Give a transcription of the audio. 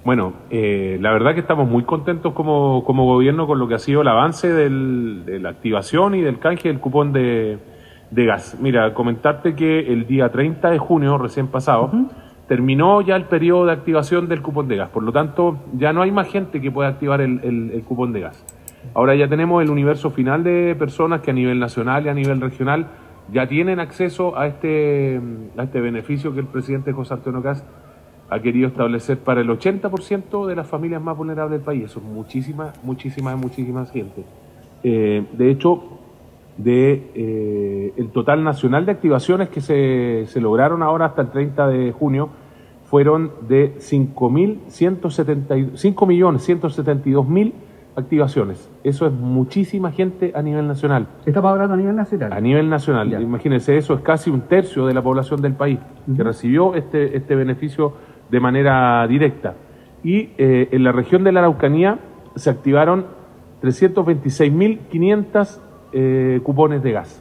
Bueno, la verdad que estamos muy contentos como gobierno con lo que ha sido el avance de la activación y del canje del cupón de gas. Mira, comentarte que el día 30 de junio, recién pasado, terminó ya el periodo de activación del cupón de gas. Por lo tanto, ya no hay más gente que pueda activar el cupón de gas. Ahora ya tenemos el universo final de personas que a nivel nacional y a nivel regional ya tienen acceso a este beneficio que el presidente José Antonio Kast ha querido establecer para el 80% de las familias más vulnerables del país. Eso es muchísima gente. De hecho, el total nacional de activaciones que se lograron ahora hasta el 30 de junio fueron de 5.172.000 activaciones. Eso es muchísima gente a nivel nacional. Estamos hablando a nivel nacional. A nivel nacional. Ya. Imagínense, eso es casi un tercio de la población del país que recibió este beneficio de manera directa. Y en la región de la Araucanía se activaron 326.500 cupones de gas.